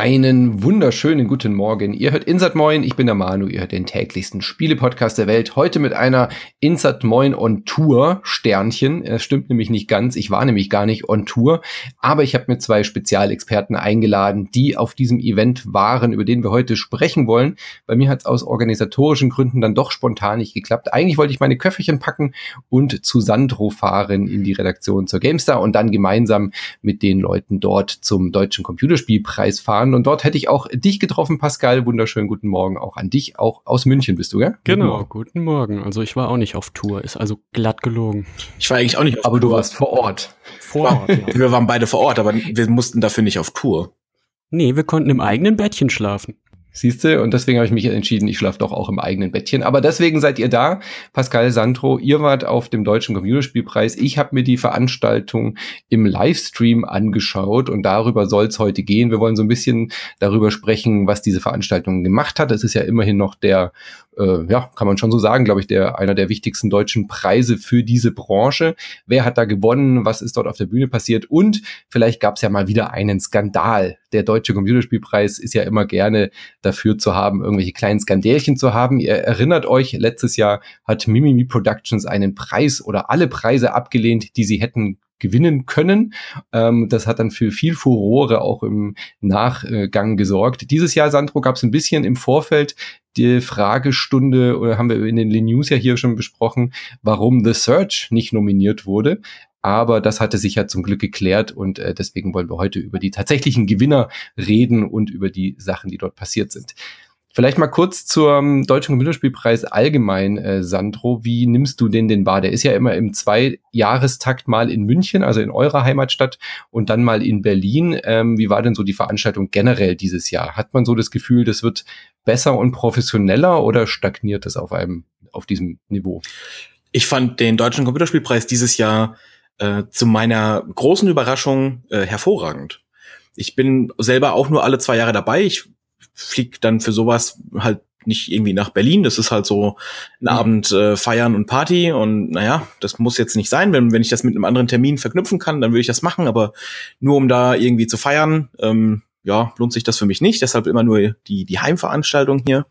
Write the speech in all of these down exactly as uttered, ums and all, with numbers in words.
Einen wunderschönen guten Morgen. Ihr hört Insert Moin, ich bin der Manu, ihr hört den täglichsten Spiele-Podcast der Welt. Heute mit einer Insert Moin on Tour, Sternchen. Es stimmt nämlich nicht ganz, ich war nämlich gar nicht on Tour, aber ich habe mir zwei Spezialexperten eingeladen, die auf diesem Event waren, über den wir heute sprechen wollen. Bei mir hat es aus organisatorischen Gründen dann doch spontan nicht geklappt. Eigentlich wollte ich meine Köfferchen packen und zu Sandro fahren in die Redaktion zur GameStar und dann gemeinsam mit den Leuten dort zum Deutschen Computerspielpreis fahren. Und dort hätte ich auch dich getroffen, Pascal. Wunderschönen guten Morgen auch an dich. Auch aus München bist du, gell? Genau, guten Morgen. Guten Morgen. Also ich war auch nicht auf Tour, ist also glatt gelogen. Ich war eigentlich auch nicht auf aber Tour. Aber du warst vor Ort. Vor Ort, ja. Wir waren beide vor Ort, aber wir mussten dafür nicht auf Tour. Nee, wir konnten im eigenen Bettchen schlafen. Siehste, und deswegen habe ich mich entschieden, ich schlafe doch auch im eigenen Bettchen. Aber deswegen seid ihr da, Pascal, Sandro, ihr wart auf dem Deutschen Computerspielpreis. Ich habe mir die Veranstaltung im Livestream angeschaut und darüber soll es heute gehen. Wir wollen so ein bisschen darüber sprechen, was diese Veranstaltung gemacht hat. Es ist ja immerhin noch der, äh, ja, kann man schon so sagen, glaube ich, der einer der wichtigsten deutschen Preise für diese Branche. Wer hat da gewonnen? Was ist dort auf der Bühne passiert? Und vielleicht gab es ja mal wieder einen Skandal. Der Deutsche Computerspielpreis ist ja immer gerne dafür zu haben, irgendwelche kleinen Skandälchen zu haben. Ihr erinnert euch, letztes Jahr hat Mimimi Productions einen Preis oder alle Preise abgelehnt, die sie hätten gewinnen können. Ähm, das hat dann für viel Furore auch im Nachgang gesorgt. Dieses Jahr, Sandro, gab es ein bisschen im Vorfeld die Fragestunde, oder haben wir in den News ja hier schon besprochen, warum The Search nicht nominiert wurde. Aber das hatte sich ja zum Glück geklärt und äh, deswegen wollen wir heute über die tatsächlichen Gewinner reden und über die Sachen, die dort passiert sind. Vielleicht mal kurz zum Deutschen Computerspielpreis allgemein, äh, Sandro. Wie nimmst du den denn wahr? Der ist ja immer im Zwei-Jahrestakt mal in München, also in eurer Heimatstadt, und dann mal in Berlin. Ähm, wie war denn so die Veranstaltung generell dieses Jahr? Hat man so das Gefühl, das wird besser und professioneller oder stagniert das auf einem, auf diesem Niveau? Ich fand den Deutschen Computerspielpreis dieses Jahr äh, zu meiner großen Überraschung äh, hervorragend. Ich bin selber auch nur alle zwei Jahre dabei. Ich flieg dann für sowas halt nicht irgendwie nach Berlin. Das ist halt so ein mhm. Abend äh, feiern und Party. Und naja, das muss jetzt nicht sein. Wenn, wenn ich das mit einem anderen Termin verknüpfen kann, dann würde ich das machen. Aber nur um da irgendwie zu feiern, ähm, ja, lohnt sich das für mich nicht. Deshalb immer nur die, die Heimveranstaltung hier.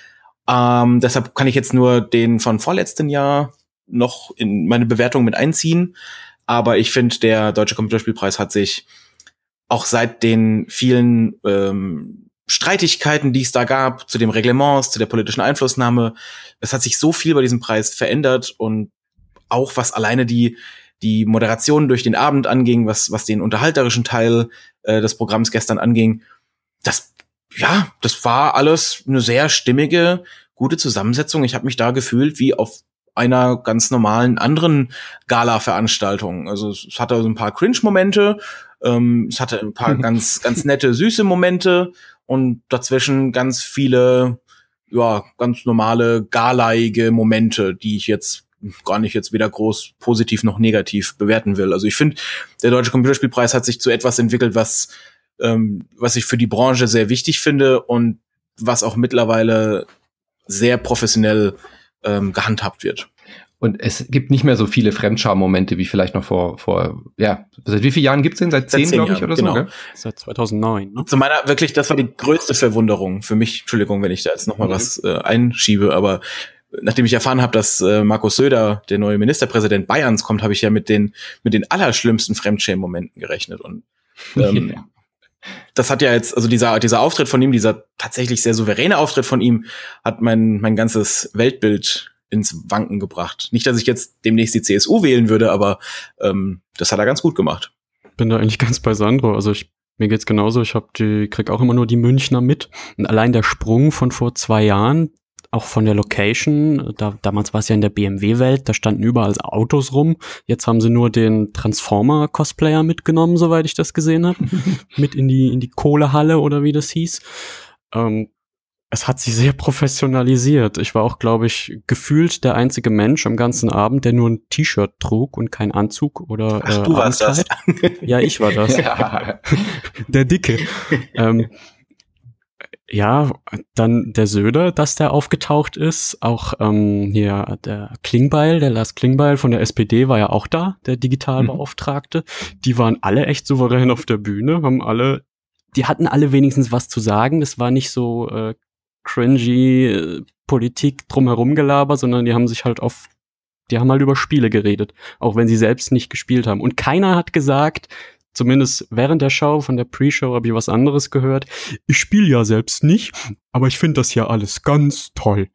Ähm, deshalb kann ich jetzt nur den von vorletzten Jahr noch in meine Bewertung mit einziehen. Aber ich finde, der Deutsche Computerspielpreis hat sich auch seit den vielen ähm, Streitigkeiten, die es da gab, zu den Reglements, zu der politischen Einflussnahme, es hat sich so viel bei diesem Preis verändert und auch was alleine die die Moderation durch den Abend anging, was was den unterhalterischen Teil äh, des Programms gestern anging, das ja, das war alles eine sehr stimmige, gute Zusammensetzung. Ich habe mich da gefühlt wie auf einer ganz normalen anderen Gala-Veranstaltung. Also es hatte so ein paar Cringe-Momente, ähm, es hatte ein paar ganz ganz nette, süße Momente und dazwischen ganz viele, ja, ganz normale, galaige Momente, die ich jetzt gar nicht jetzt weder groß positiv noch negativ bewerten will. Also ich finde, der Deutsche Computerspielpreis hat sich zu etwas entwickelt, was ähm, was ich für die Branche sehr wichtig finde und was auch mittlerweile sehr professionell ähm, gehandhabt wird. Und es gibt nicht mehr so viele Fremdscham-Momente wie vielleicht noch vor, vor, ja, seit wie vielen Jahren gibt's den? Seit zehn, glaube ich, oder genau. so, gell? Seit zweitausendneun, ne? Zu meiner, wirklich, das war die größte Verwunderung für mich. Entschuldigung, wenn ich da jetzt noch mal mhm. was äh, einschiebe, aber nachdem ich erfahren habe, dass äh, Markus Söder, der neue Ministerpräsident Bayerns, kommt, habe ich ja mit den mit den allerschlimmsten Fremdschämen-Momenten gerechnet. Und ähm, ja. das hat ja jetzt, also dieser dieser Auftritt von ihm, dieser tatsächlich sehr souveräne Auftritt von ihm, hat mein mein ganzes Weltbild ins Wanken gebracht. Nicht, dass ich jetzt demnächst die C S U wählen würde, aber ähm, das hat er ganz gut gemacht. Bin da eigentlich ganz bei Sandro. Also ich, mir geht's genauso. Ich hab die, krieg auch immer nur die Münchner mit. Und allein der Sprung von vor zwei Jahren, auch von der Location, da, damals war es ja in der B M W-Welt, da standen überall Autos rum. Jetzt haben sie nur den Transformer-Cosplayer mitgenommen, soweit ich das gesehen habe. mit in die in die Kohlehalle oder wie das hieß. Ähm, Es hat sich sehr professionalisiert. Ich war auch, glaube ich, gefühlt der einzige Mensch am ganzen Abend, der nur ein T-Shirt trug und keinen Anzug oder Ach, äh, du warst das. Ja, ich war das. Ja. Der Dicke. ähm, ja, dann der Söder, dass der aufgetaucht ist. Auch ähm, hier der Klingbeil, der Lars Klingbeil von der S P D war ja auch da, der Digitalbeauftragte. Mhm. Die waren alle echt souverän auf der Bühne, haben alle die hatten alle wenigstens was zu sagen. Das war nicht so äh, cringy äh, Politik drumherum gelabert, sondern die haben sich halt auf, die haben halt über Spiele geredet, auch wenn sie selbst nicht gespielt haben. Und keiner hat gesagt, zumindest während der Show, von der Pre-Show habe ich was anderes gehört, ich spiele ja selbst nicht, aber ich finde das ja alles ganz toll.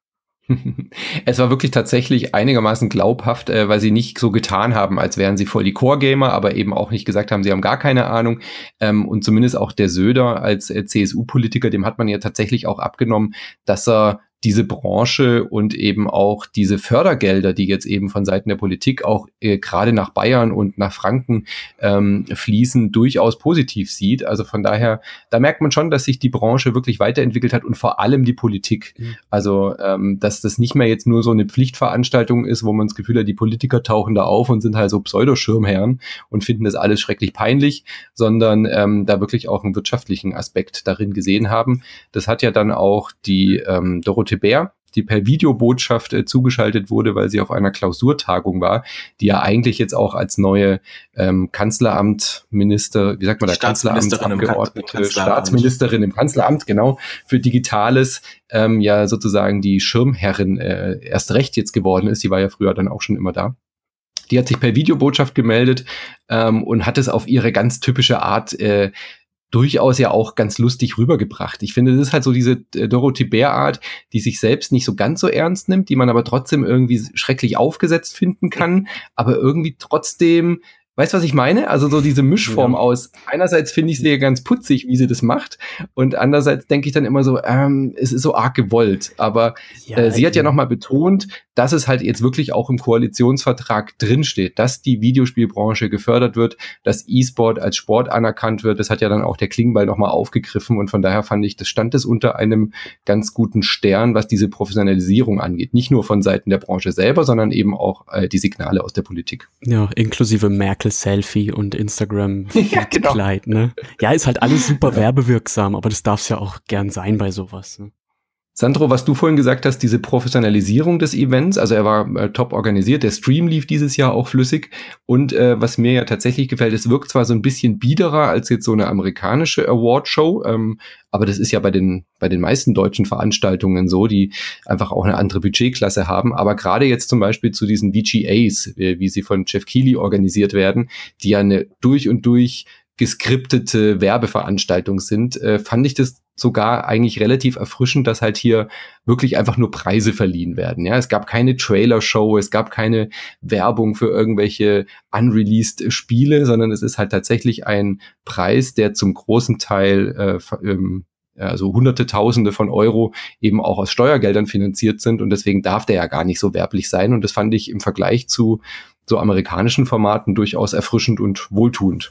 Es war wirklich tatsächlich einigermaßen glaubhaft, äh, weil sie nicht so getan haben, als wären sie voll die Core-Gamer, aber eben auch nicht gesagt haben, sie haben gar keine Ahnung. Ähm, und zumindest auch der Söder als äh, C S U-Politiker, dem hat man ja tatsächlich auch abgenommen, dass er diese Branche und eben auch diese Fördergelder, die jetzt eben von Seiten der Politik auch äh, gerade nach Bayern und nach Franken ähm, fließen, durchaus positiv sieht. Also von daher, da merkt man schon, dass sich die Branche wirklich weiterentwickelt hat und vor allem die Politik. Mhm. Also ähm, dass das nicht mehr jetzt nur so eine Pflichtveranstaltung ist, wo man das Gefühl hat, die Politiker tauchen da auf und sind halt so Pseudoschirmherren und finden das alles schrecklich peinlich, sondern ähm, da wirklich auch einen wirtschaftlichen Aspekt darin gesehen haben. Das hat ja dann auch die ähm, Dorothee Bär, die per Videobotschaft äh, zugeschaltet wurde, weil sie auf einer Klausurtagung war, die ja eigentlich jetzt auch als neue ähm, Kanzleramtminister, wie sagt man da, Kanzleramtsabgeordnete, Staatsministerin im Kanzleramt, genau, für Digitales ähm, ja sozusagen die Schirmherrin äh, erst recht jetzt geworden ist. Die war ja früher dann auch schon immer da. Die hat sich per Videobotschaft gemeldet ähm, und hat es auf ihre ganz typische Art äh, durchaus ja auch ganz lustig rübergebracht. Ich finde, das ist halt so diese äh, Dorothee Bär-Art, die sich selbst nicht so ganz so ernst nimmt, die man aber trotzdem irgendwie schrecklich aufgesetzt finden kann, aber irgendwie trotzdem, weißt du, was ich meine? Also so diese Mischform ja. aus, einerseits finde ich sie ja ganz putzig, wie sie das macht, und andererseits denke ich dann immer so, ähm, es ist so arg gewollt. Aber ja, äh, sie hat ja nochmal betont, dass es halt jetzt wirklich auch im Koalitionsvertrag drinsteht, dass die Videospielbranche gefördert wird, dass E-Sport als Sport anerkannt wird. Das hat ja dann auch der Klingbeil nochmal aufgegriffen, und von daher fand ich, das stand es unter einem ganz guten Stern, was diese Professionalisierung angeht. Nicht nur von Seiten der Branche selber, sondern eben auch äh, die Signale aus der Politik. Ja, inklusive Merkel Selfie und Instagram ja, genau. Kleid, ne? Ja, ist halt alles super werbewirksam, aber das darf es ja auch gern sein bei sowas, ne? Sandro, was du vorhin gesagt hast, diese Professionalisierung des Events, also er war äh, top organisiert, der Stream lief dieses Jahr auch flüssig, und äh, was mir ja tatsächlich gefällt, es wirkt zwar so ein bisschen biederer als jetzt so eine amerikanische Awardshow, ähm, aber das ist ja bei den bei den meisten deutschen Veranstaltungen so, die einfach auch eine andere Budgetklasse haben, aber gerade jetzt zum Beispiel zu diesen V G As, wie, wie sie von Jeff Keighley organisiert werden, die ja eine durch und durch geskriptete Werbeveranstaltung sind, äh, fand ich das sogar eigentlich relativ erfrischend, dass halt hier wirklich einfach nur Preise verliehen werden. Ja, es gab keine Trailer-Show, es gab keine Werbung für irgendwelche unreleased Spiele, sondern es ist halt tatsächlich ein Preis, der zum großen Teil äh, ähm, also hunderte, tausende von Euro eben auch aus Steuergeldern finanziert sind, und deswegen darf der ja gar nicht so werblich sein, und das fand ich im Vergleich zu so amerikanischen Formaten durchaus erfrischend und wohltuend.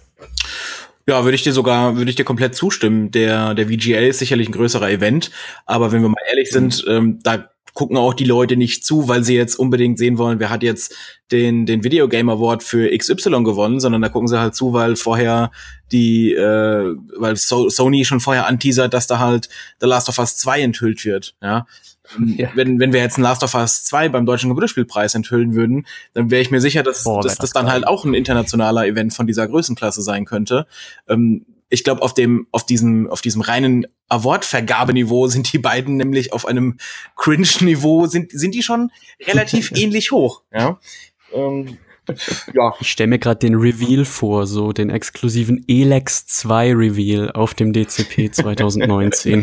Ja, würde ich dir sogar, würde ich dir komplett zustimmen. Der, der V G A ist sicherlich ein größerer Event, aber wenn wir mal ehrlich sind, mhm. ähm, da gucken auch die Leute nicht zu, weil sie jetzt unbedingt sehen wollen, wer hat jetzt den, den Video Game Award für X Y gewonnen, sondern da gucken sie halt zu, weil vorher die, äh, weil so- Sony schon vorher anteasert, dass da halt The Last of Us zwei enthüllt wird, ja. Ja. Wenn, wenn wir jetzt ein Last of Us zwei beim Deutschen Computerspielpreis enthüllen würden, dann wäre ich mir sicher, dass, Boah, dass das, das dann halt auch ein internationaler Event von dieser Größenklasse sein könnte. Ähm, ich glaube, auf dem, auf diesem, auf diesem reinen Award-Vergabeniveau sind die beiden nämlich auf einem Cringe-Niveau, sind, sind die schon relativ ähnlich hoch, ja. Ähm, Ja. Ich stelle mir gerade den Reveal vor, so den exklusiven Elex zwei Reveal auf dem D C P zwanzig neunzehn.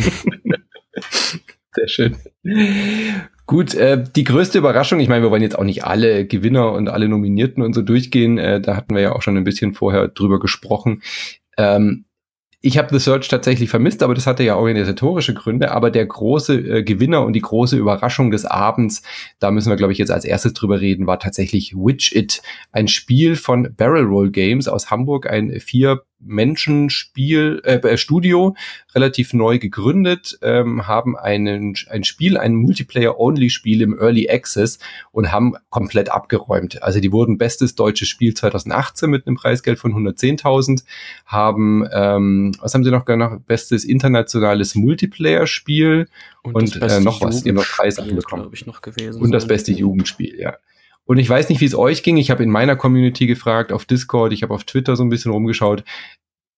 Sehr schön. Gut, äh, die größte Überraschung, ich meine, wir wollen jetzt auch nicht alle Gewinner und alle Nominierten und so durchgehen, äh, da hatten wir ja auch schon ein bisschen vorher drüber gesprochen. Ähm, ich habe The Search tatsächlich vermisst, aber das hatte ja organisatorische Gründe, aber der große äh, Gewinner und die große Überraschung des Abends, da müssen wir, glaube ich, jetzt als erstes drüber reden, war tatsächlich Witch It, ein Spiel von Barrel Roll Games aus Hamburg, ein vier Menschen-Spiel, äh, Studio, relativ neu gegründet, ähm, haben einen, ein Spiel, ein Multiplayer-Only-Spiel im Early Access und haben komplett abgeräumt. Also die wurden bestes deutsches Spiel zwanzig achtzehn mit einem Preisgeld von hundertzehntausend, haben, ähm, was haben sie noch noch bestes internationales Multiplayer-Spiel und, und äh, noch was, die haben noch Preise bekommen. Ich, noch gewesen und das beste Jugendspiel, ja. Und ich weiß nicht, wie es euch ging. Ich habe in meiner Community gefragt, auf Discord, ich habe auf Twitter so ein bisschen rumgeschaut.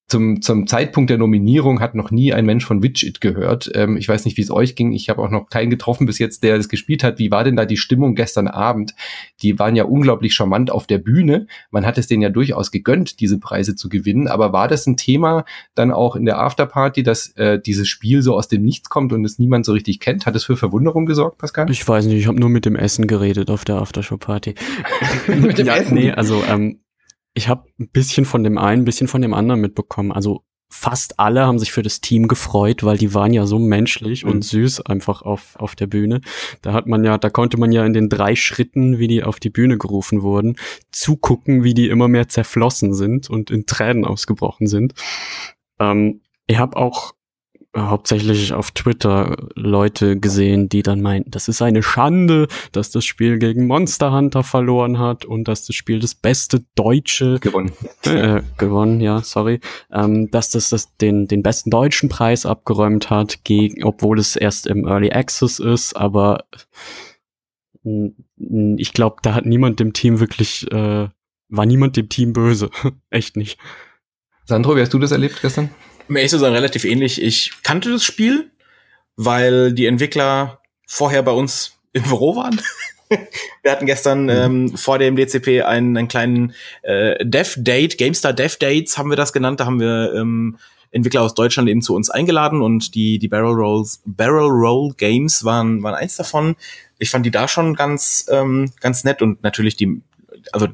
Zum, zum Zeitpunkt der Nominierung hat noch nie ein Mensch von Witch-It gehört. Ähm, ich weiß nicht, wie es euch ging. Ich habe auch noch keinen getroffen bis jetzt, der das gespielt hat. Wie war denn da die Stimmung gestern Abend? Die waren ja unglaublich charmant auf der Bühne. Man hat es denen ja durchaus gegönnt, diese Preise zu gewinnen. Aber war das ein Thema dann auch in der Afterparty, dass äh, dieses Spiel so aus dem Nichts kommt und es niemand so richtig kennt? Hat es für Verwunderung gesorgt, Pascal? Ich weiß nicht, ich habe nur mit dem Essen geredet auf der Aftershow-Party. Mit dem ja, Essen? Nee, also ähm, ich habe ein bisschen von dem einen, ein bisschen von dem anderen mitbekommen. Also fast alle haben sich für das Team gefreut, weil die waren ja so menschlich mhm. und süß einfach auf auf der Bühne. Da hat man ja, da konnte man ja in den drei Schritten, wie die auf die Bühne gerufen wurden, zugucken, wie die immer mehr zerflossen sind und in Tränen ausgebrochen sind. Ähm, ich habe auch hauptsächlich auf Twitter Leute gesehen, die dann meinten, das ist eine Schande, dass das Spiel gegen Monster Hunter verloren hat und dass das Spiel das beste deutsche gewonnen, äh, gewonnen, ja, sorry, ähm, dass das, das den den besten deutschen Preis abgeräumt hat, gegen, obwohl es erst im Early Access ist, aber ich glaube, da hat niemand dem Team wirklich, äh, war niemand dem Team böse, echt nicht. Sandro, wie hast du das erlebt gestern? Mir ist es dann relativ ähnlich. Ich kannte das Spiel, weil die Entwickler vorher bei uns im Büro waren. Wir hatten gestern mhm. ähm, vor dem D C P einen, einen kleinen äh, Dev-Date, GameStar Dev-Dates haben wir das genannt. Da haben wir ähm, Entwickler aus Deutschland eben zu uns eingeladen und die die Barrel Rolls, Barrel Roll Games waren waren eins davon. Ich fand die da schon ganz ähm, ganz nett und natürlich die, also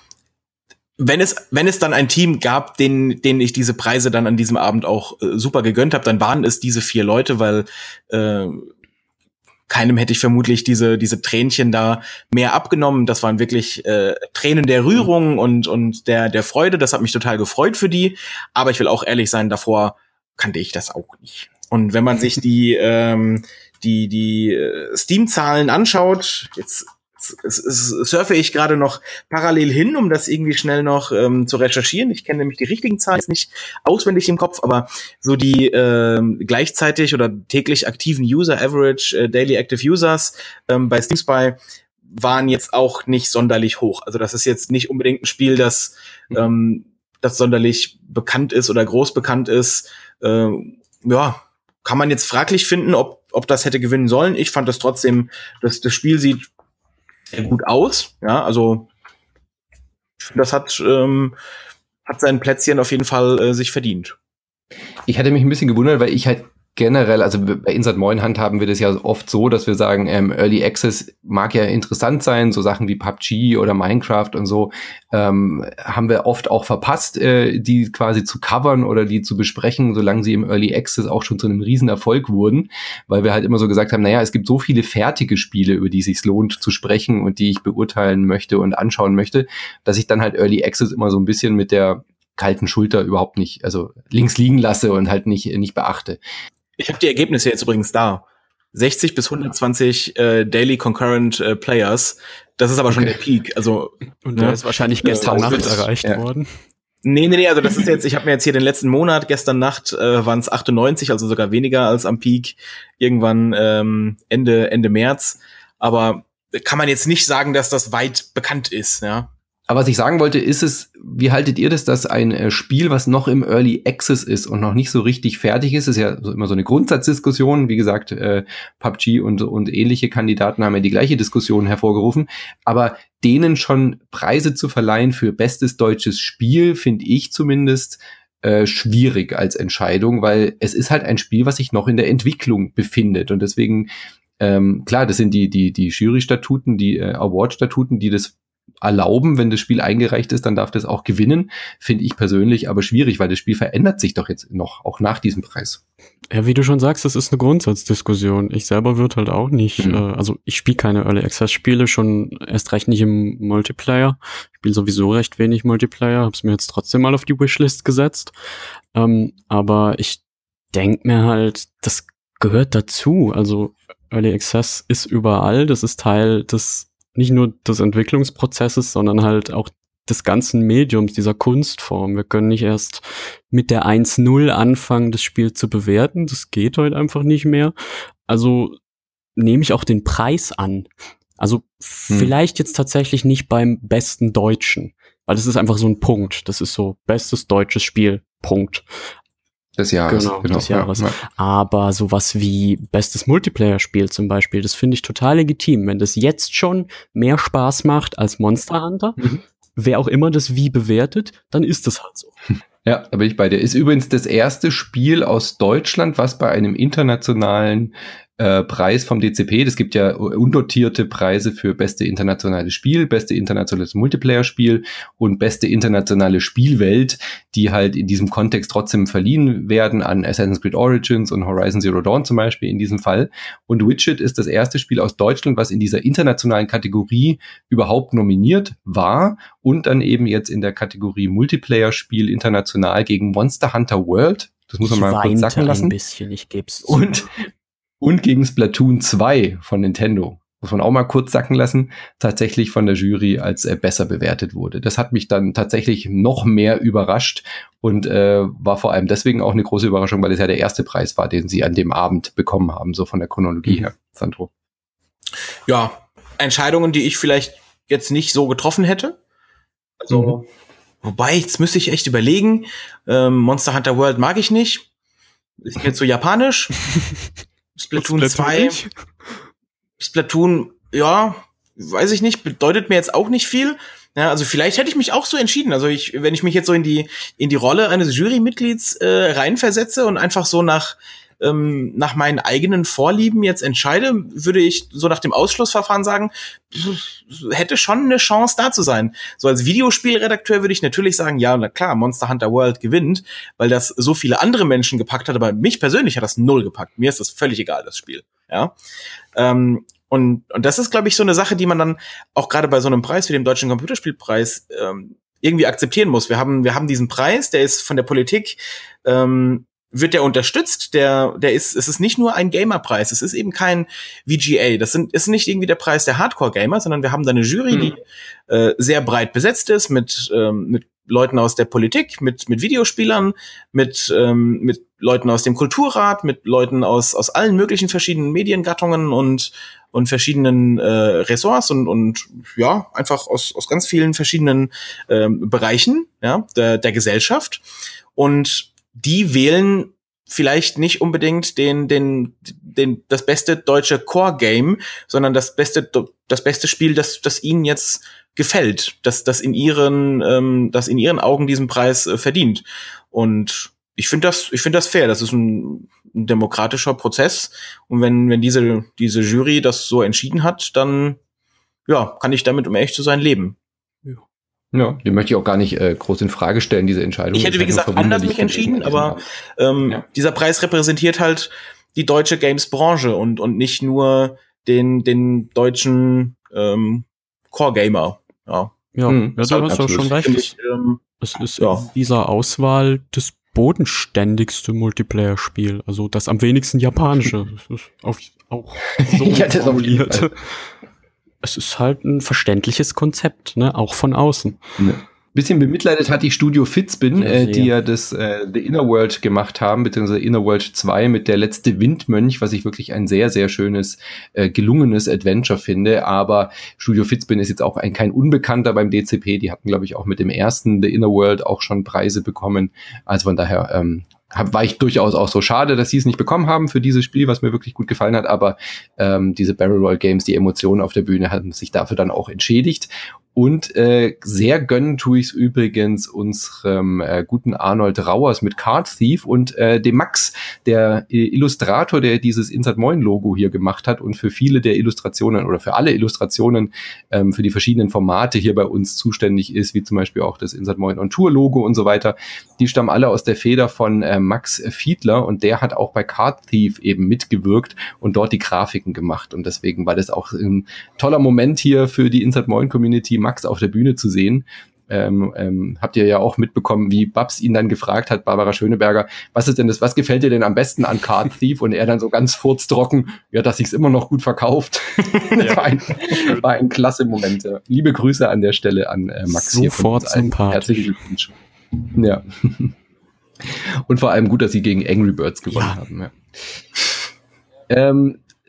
Wenn es, wenn es dann ein Team gab, denen, denen ich diese Preise dann an diesem Abend auch äh, super gegönnt habe, dann waren es diese vier Leute, weil äh, keinem hätte ich vermutlich diese diese Tränchen da mehr abgenommen. Das waren wirklich äh, Tränen der Rührung und und der der Freude. Das hat mich total gefreut für die. Aber ich will auch ehrlich sein, davor kannte ich das auch nicht. Und wenn man sich die ähm, die die äh, Steam-Zahlen anschaut, jetzt Es, es, surfe ich gerade noch parallel hin, um das irgendwie schnell noch ähm, zu recherchieren. Ich kenne nämlich die richtigen Zahlen jetzt nicht auswendig im Kopf, aber so die ähm, gleichzeitig oder täglich aktiven User, Average äh, Daily Active Users ähm, bei Steam Spy waren jetzt auch nicht sonderlich hoch. Also das ist jetzt nicht unbedingt ein Spiel, das ähm, das sonderlich bekannt ist oder groß bekannt ist. Ähm, ja, kann man jetzt fraglich finden, ob ob das hätte gewinnen sollen. Ich fand das trotzdem, dass das Spiel sieht sehr gut aus, ja, also das hat ähm, hat sein Plätzchen auf jeden Fall äh, sich verdient. Ich hatte mich ein bisschen gewundert, weil ich halt generell, also bei Inside Moin handhaben wir das ja oft so, dass wir sagen, ähm, Early Access mag ja interessant sein, so Sachen wie P U B G oder Minecraft und so, ähm, haben wir oft auch verpasst, äh, die quasi zu covern oder die zu besprechen, solange sie im Early Access auch schon zu einem Riesenerfolg wurden, weil wir halt immer so gesagt haben, naja, es gibt so viele fertige Spiele, über die es sich lohnt zu sprechen und die ich beurteilen möchte und anschauen möchte, dass ich dann halt Early Access immer so ein bisschen mit der kalten Schulter überhaupt nicht, also links liegen lasse und halt nicht nicht beachte. Ich habe die Ergebnisse jetzt übrigens da. sechzig bis hundertzwanzig äh, Daily Concurrent äh, Players. Das ist aber schon okay. Der Peak. Also und der ja, ist wahrscheinlich gestern äh, Nacht erreicht ja. worden. Nee, nee, nee, also das ist jetzt, ich habe mir jetzt hier den letzten Monat, gestern Nacht äh, waren es achtundneunzig, also sogar weniger als am Peak, irgendwann ähm, Ende Ende März. Aber kann man jetzt nicht sagen, dass das weit bekannt ist, ja. Aber was ich sagen wollte, ist es, wie haltet ihr das, dass ein äh, Spiel, was noch im Early Access ist und noch nicht so richtig fertig ist, ist ja so immer so eine Grundsatzdiskussion, wie gesagt, äh, P U B G und, und ähnliche Kandidaten haben ja die gleiche Diskussion hervorgerufen, aber denen schon Preise zu verleihen für bestes deutsches Spiel, finde ich zumindest äh, schwierig als Entscheidung, weil es ist halt ein Spiel, was sich noch in der Entwicklung befindet und deswegen, ähm, klar, das sind die, die, die Jury-Statuten, die äh, Award-Statuten, die das erlauben, wenn das Spiel eingereicht ist, dann darf das auch gewinnen, finde ich persönlich aber schwierig, weil das Spiel verändert sich doch jetzt noch, auch nach diesem Preis. Ja, wie du schon sagst, das ist eine Grundsatzdiskussion. Ich selber würde halt auch nicht, mhm. äh, also ich spiele keine Early Access Spiele, schon erst recht nicht im Multiplayer. Ich spiele sowieso recht wenig Multiplayer, hab's mir jetzt trotzdem mal auf die Wishlist gesetzt. Ähm, aber ich denk mir halt, das gehört dazu. Also Early Access ist überall, das ist Teil des nicht nur des Entwicklungsprozesses, sondern halt auch des ganzen Mediums, dieser Kunstform. Wir können nicht erst mit der eins null anfangen, das Spiel zu bewerten. Das geht heute einfach nicht mehr. Also nehme ich auch den Preis an. Also hm. vielleicht jetzt tatsächlich nicht beim besten Deutschen. Weil das ist einfach so ein Punkt. Das ist so bestes deutsches Spiel, Punkt. Des Jahres. Genau, genau des Jahres. Ja, ja. Aber sowas wie bestes Multiplayer-Spiel zum Beispiel, das finde ich total legitim. Wenn das jetzt schon mehr Spaß macht als Monster Hunter, mhm. wer auch immer das wie bewertet, dann ist das halt so. Ja, da bin ich bei dir. Ist übrigens das erste Spiel aus Deutschland, was bei einem internationalen äh, Preis vom D C P, das gibt ja undotierte Preise für beste internationales Spiel, beste internationales Multiplayer-Spiel und beste internationale Spielwelt, die halt in diesem Kontext trotzdem verliehen werden an Assassin's Creed Origins und Horizon Zero Dawn zum Beispiel in diesem Fall. Und Witcher ist das erste Spiel aus Deutschland, was in dieser internationalen Kategorie überhaupt nominiert war und dann eben jetzt in der Kategorie Multiplayer-Spiel international gegen Monster Hunter World. Das muss man ich mal kurz sacken lassen. ein bisschen, ich geb's zu. Und Und gegen Splatoon zwei von Nintendo, muss man auch mal kurz sacken lassen, tatsächlich von der Jury als äh, besser bewertet wurde. Das hat mich dann tatsächlich noch mehr überrascht und äh, war vor allem deswegen auch eine große Überraschung, weil es ja der erste Preis war, den sie an dem Abend bekommen haben, so von der Chronologie mhm. her, Sandro. Ja, Entscheidungen, die ich vielleicht jetzt nicht so getroffen hätte. Also, mhm. wobei, jetzt müsste ich echt überlegen, ähm, Monster Hunter World mag ich nicht. Ist mir zu japanisch. Splatoon, Splatoon zwei. Splatoon, ja, weiß ich nicht, bedeutet mir jetzt auch nicht viel. Ja, also vielleicht hätte ich mich auch so entschieden. Also ich, wenn ich mich jetzt so in die in die Rolle eines Jurymitglieds äh, reinversetze und einfach so nach ähm, nach meinen eigenen Vorlieben jetzt entscheide, würde ich so nach dem Ausschlussverfahren sagen, hätte schon eine Chance da zu sein. So als Videospielredakteur würde ich natürlich sagen, ja, na klar, Monster Hunter World gewinnt, weil das so viele andere Menschen gepackt hat, aber mich persönlich hat das null gepackt. Mir ist das völlig egal, das Spiel. Ja. Ähm, und, und das ist, glaube ich, so eine Sache, die man dann auch gerade bei so einem Preis wie dem Deutschen Computerspielpreis ähm, irgendwie akzeptieren muss. Wir haben, wir haben diesen Preis, der ist von der Politik ähm, wird der unterstützt, der, der ist, es ist nicht nur ein Gamerpreis, es ist eben kein V G A, das sind, ist nicht irgendwie der Preis der Hardcore-Gamer, sondern wir haben da eine Jury, mhm. die äh, sehr breit besetzt ist, mit, ähm, mit Leuten aus der Politik, mit, mit Videospielern, mit, ähm, mit Leuten aus dem Kulturrat, mit Leuten aus, aus allen möglichen verschiedenen Mediengattungen und, und verschiedenen äh, Ressorts und, und, ja, einfach aus, aus ganz vielen verschiedenen ähm, Bereichen, ja, der, der Gesellschaft. Und die wählen vielleicht nicht unbedingt den, den, den, das beste deutsche Core-Game, sondern das beste, das beste Spiel, das, das ihnen jetzt gefällt, das, das in ihren, ähm, das in ihren Augen diesen Preis äh, verdient. Und ich finde das, ich finde das fair. Das ist ein, ein demokratischer Prozess. Und wenn, wenn diese, diese Jury das so entschieden hat, dann, ja, kann ich damit, um ehrlich zu sein, leben. Ja, den möchte ich auch gar nicht äh, groß in Frage stellen, diese Entscheidung. Ich hätte, wie gesagt, anders mich entschieden, aber ähm, ja. dieser Preis repräsentiert halt die deutsche Games-Branche und und nicht nur den den deutschen ähm, Core-Gamer. Ja, ja, hm, ja du hast ja schon recht. Ich, ähm, es ist ja. in dieser Auswahl das bodenständigste Multiplayer-Spiel, also das am wenigsten japanische. Das ist auf, auch so ja, formuliert. Es ist halt ein verständliches Konzept, ne, auch von außen. Ne. Bisschen bemitleidet hat die Studio Fitzbin, ja, äh, die ja das äh, The Inner World gemacht haben, beziehungsweise Inner World zwei mit der letzte Windmönch, was ich wirklich ein sehr, sehr schönes, äh, gelungenes Adventure finde. Aber Studio Fitzbin ist jetzt auch ein kein Unbekannter beim D C P. Die hatten, glaube ich, auch mit dem ersten The Inner World auch schon Preise bekommen. Also von daher ähm, hab, war ich durchaus auch so schade, dass sie es nicht bekommen haben für dieses Spiel, was mir wirklich gut gefallen hat. Aber ähm, diese Barrel Roll Games, die Emotionen auf der Bühne, hatten sich dafür dann auch entschädigt. Und äh, sehr gönnen tue ich es übrigens unserem äh, guten Arnold Rauers mit Card Thief und äh, dem Max, der äh, Illustrator, der dieses Insert Moin Logo hier gemacht hat und für viele der Illustrationen oder für alle Illustrationen ähm, für die verschiedenen Formate hier bei uns zuständig ist, wie zum Beispiel auch das Insert Moin on Tour Logo und so weiter. Die stammen alle aus der Feder von äh, Max Fiedler und der hat auch bei Card Thief eben mitgewirkt und dort die Grafiken gemacht. Und deswegen war das auch ein toller Moment hier für die Insert Moin Community, Max auf der Bühne zu sehen. Ähm, ähm, habt ihr ja auch mitbekommen, wie Babs ihn dann gefragt hat, Barbara Schöneberger, was ist denn das, was gefällt dir denn am besten an Card Thief? Und er dann so ganz furztrocken, ja, dass sich's immer noch gut verkauft. Das ja. war, ein, war ein klasse Moment. Ja. Liebe Grüße an der Stelle an äh, Max. Sofort sympathisch. Herzlichen Glückwunsch. Ja. Und vor allem gut, dass sie gegen Angry Birds gewonnen ja. haben. Ja. Ähm,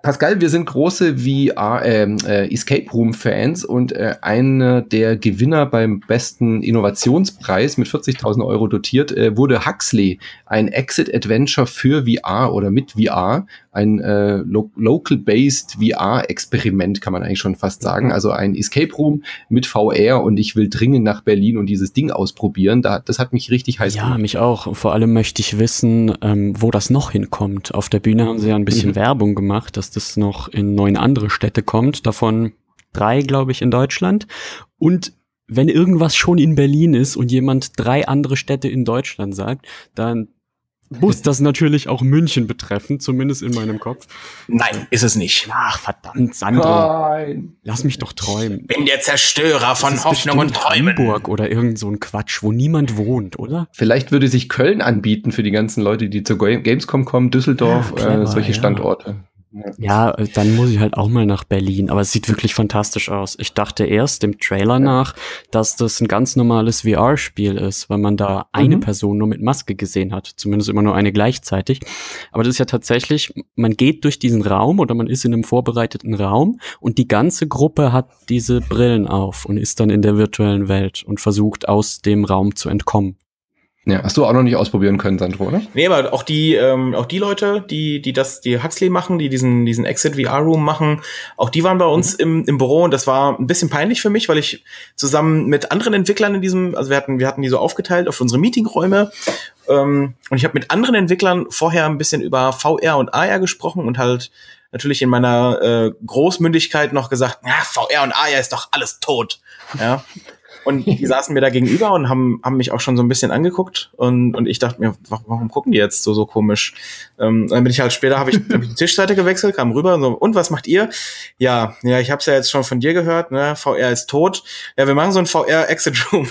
Pascal, wir sind große V R, äh, äh, Escape Room Fans und äh, einer der Gewinner beim besten Innovationspreis mit vierzigtausend Euro dotiert äh, wurde Huxley, ein Exit Adventure für V R oder mit V R, ein äh, lo- local-based V R-Experiment, kann man eigentlich schon fast sagen. Also ein Escape Room mit V R und ich will dringend nach Berlin und dieses Ding ausprobieren. Da, das hat mich richtig heiß Ja, gemacht. mich auch. Vor allem möchte ich wissen, ähm, wo das noch hinkommt. Auf der Bühne haben sie ja ein bisschen Mhm. Werbung gemacht, dass das noch in neun andere Städte kommt. Davon drei, glaube ich, in Deutschland. Und wenn irgendwas schon in Berlin ist und jemand drei andere Städte in Deutschland sagt, dann muss das natürlich auch München betreffen, zumindest in meinem Kopf. Nein, ist es nicht. Ach, verdammt, Sandro. Nein. Lass mich doch träumen. Bin der Zerstörer von Das ist Hoffnung und bestimmt Träumen. Hamburg oder irgend so ein Quatsch, wo niemand wohnt, oder? Vielleicht würde sich Köln anbieten für die ganzen Leute, die zur Ga- Gamescom kommen, Düsseldorf, Ja, clever, äh, solche ja. Standorte. Ja, äh, dann muss ich halt auch mal nach Berlin. Aber es sieht wirklich fantastisch aus. Ich dachte erst dem Trailer nach, dass das ein ganz normales V R-Spiel ist, weil man da eine Mhm. Person nur mit Maske gesehen hat. Zumindest immer nur eine gleichzeitig. Aber das ist ja tatsächlich, man geht durch diesen Raum oder man ist in einem vorbereiteten Raum und die ganze Gruppe hat diese Brillen auf und ist dann in der virtuellen Welt und versucht aus dem Raum zu entkommen. Ja, hast du auch noch nicht ausprobieren können, Sandro, oder? Nee, aber auch die, ähm, auch die Leute, die, die das, die Huxley machen, die diesen, diesen Exit V R Room machen, auch die waren bei uns im, im Büro und das war ein bisschen peinlich für mich, weil ich zusammen mit anderen Entwicklern in diesem, also wir hatten, wir hatten die so aufgeteilt auf unsere Meetingräume, ähm, und ich habe mit anderen Entwicklern vorher ein bisschen über V R und A R gesprochen und halt natürlich in meiner äh, Großmündigkeit noch gesagt, ja, V R und A R ist doch alles tot, ja. Und die saßen mir da gegenüber und haben, haben mich auch schon so ein bisschen angeguckt. Und, und ich dachte mir, warum gucken die jetzt so, so komisch? Ähm, dann bin ich halt später, habe ich, hab ich die Tischseite gewechselt, kam rüber und so, und was macht ihr? Ja, ja, ich habe es ja jetzt schon von dir gehört, ne? V R ist tot. Ja, wir machen so ein V R-Exit Room.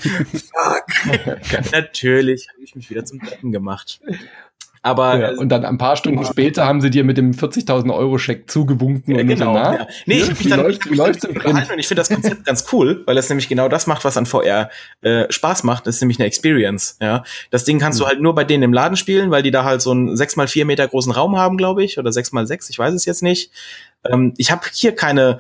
Fuck. Natürlich habe ich mich wieder zum Deppen gemacht. Aber Ja, und dann ein paar Stunden später haben sie dir mit dem vierzigtausend Euro Scheck zugewunken. Ja, und genau. so, na, Ja. Nee, ich hab mich wie dann, läuft, ich hab wie mich dann läuft's im Print? behalten und ich finde das Konzept ganz cool, weil es nämlich genau das macht, was an V R äh, Spaß macht. Das ist nämlich eine Experience. Ja, das Ding kannst Mhm. du halt nur bei denen im Laden spielen, weil die da halt so einen sechs mal vier Meter großen Raum haben, glaube ich, oder sechs mal sechs, ich weiß es jetzt nicht. Ähm, ich habe hier keine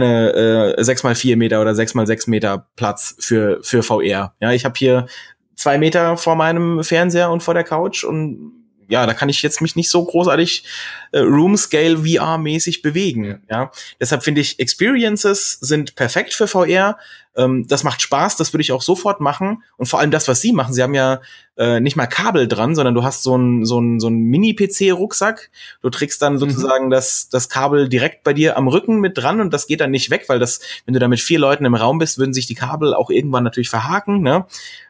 keine äh, sechs mal vier Meter oder sechs mal sechs Meter Platz für für V R. Ja, ich habe hier zwei Meter vor meinem Fernseher und vor der Couch und ja, da kann ich jetzt mich nicht so großartig äh, Room-Scale V R-mäßig bewegen. Ja. ja. Deshalb finde ich, Experiences sind perfekt für V R. Ähm, das macht Spaß, das würde ich auch sofort machen. Und vor allem das, was sie machen, sie haben ja äh, nicht mal Kabel dran, sondern du hast so einen so einen so einen Mini-P C-Rucksack. Du trägst dann sozusagen mhm. das das Kabel direkt bei dir am Rücken mit dran und das geht dann nicht weg, weil das, wenn du da mit vier Leuten im Raum bist, würden sich die Kabel auch irgendwann natürlich verhaken, ne?